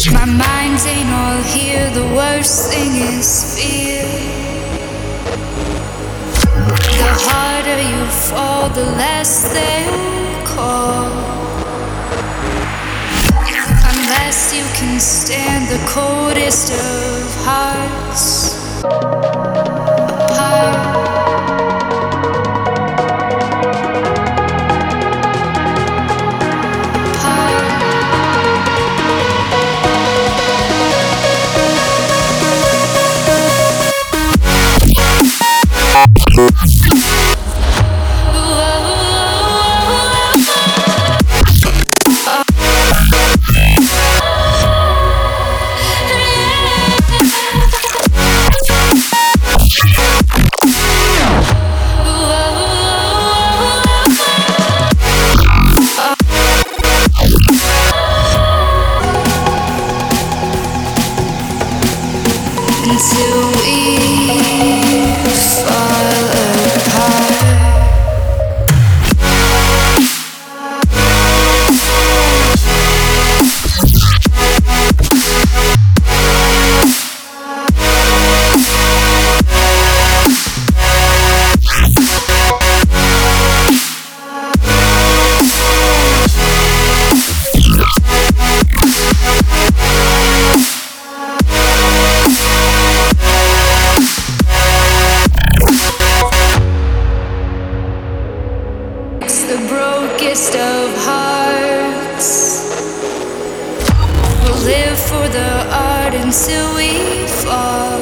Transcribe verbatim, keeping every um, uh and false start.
My mind ain't all here, the worst thing is fear. The harder you fall, the less they'll call. Unless you can stand the coldest of hearts apart. Until we fall apart. The brokest of hearts will live for the art until we fall.